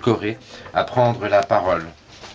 Corée à prendre la parole.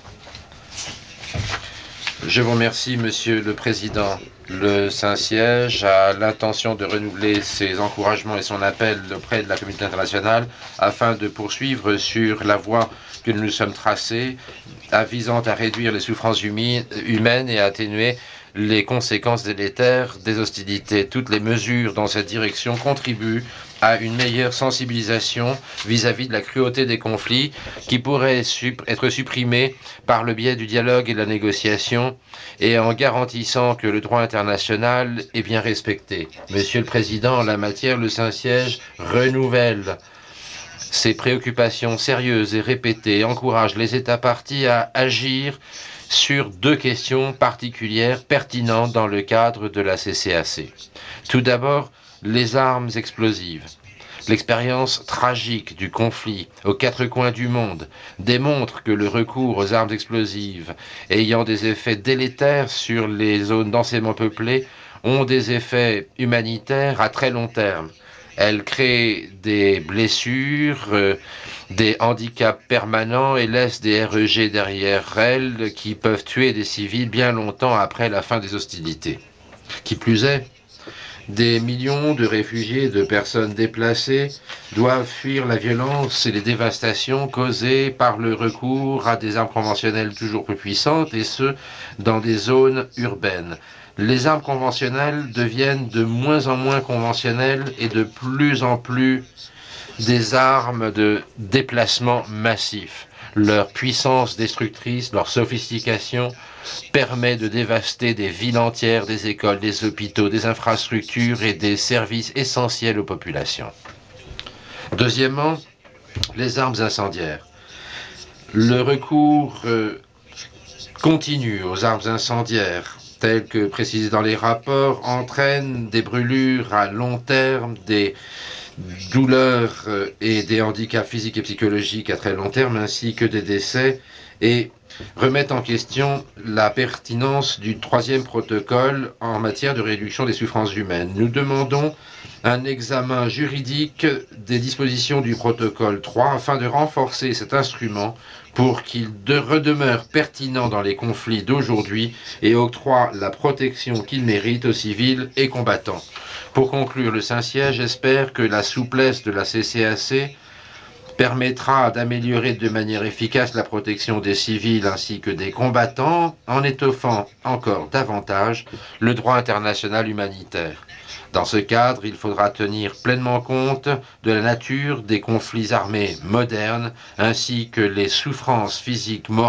Je vous remercie, Monsieur le Président. Le Saint-Siège a l'intention de renouveler ses encouragements et son appel auprès de la communauté internationale afin de poursuivre sur la voie que nous nous sommes tracée, visant à réduire les souffrances humaines et à atténuer les conséquences délétères des hostilités. Toutes les mesures dans cette direction contribuent à une meilleure sensibilisation vis-à-vis de la cruauté des conflits qui pourraient être supprimés par le biais du dialogue et de la négociation et en garantissant que le droit international est bien respecté. Monsieur le Président, en la matière, le Saint-Siège renouvelle ses préoccupations sérieuses et répétées et encourage les États partis à agir sur deux questions particulières pertinentes dans le cadre de la CCAC. Tout d'abord, les armes explosives. L'expérience tragique du conflit aux quatre coins du monde démontre que le recours aux armes explosives ayant des effets délétères sur les zones densément peuplées ont des effets humanitaires à très long terme. Elles créent des blessures, des handicaps permanents et laissent des REG derrière elles qui peuvent tuer des civils bien longtemps après la fin des hostilités. Qui plus est, des millions de réfugiés et de personnes déplacées doivent fuir la violence et les dévastations causées par le recours à des armes conventionnelles toujours plus puissantes, et ce, dans des zones urbaines. Les armes conventionnelles deviennent de moins en moins conventionnelles et de plus en plus des armes de déplacement massif. Leur puissance destructrice, leur sophistication permet de dévaster des villes entières, des écoles, des hôpitaux, des infrastructures et des services essentiels aux populations. Deuxièmement, les armes incendiaires. Le recours continu aux armes incendiaires, telles que précisées dans les rapports, entraîne des brûlures à long terme, des douleurs et des handicaps physiques et psychologiques à très long terme, ainsi que des décès, et remettent en question la pertinence du troisième protocole en matière de réduction des souffrances humaines. Nous demandons un examen juridique des dispositions du protocole 3 afin de renforcer cet instrument pour qu'il redemeure pertinent dans les conflits d'aujourd'hui et octroie la protection qu'il mérite aux civils et combattants. Pour conclure, le Saint-Siège espère que la souplesse de la CCAC permettra d'améliorer de manière efficace la protection des civils ainsi que des combattants en étoffant encore davantage le droit international humanitaire. Dans ce cadre, il faudra tenir pleinement compte de la nature des conflits armés modernes ainsi que les souffrances physiques, morales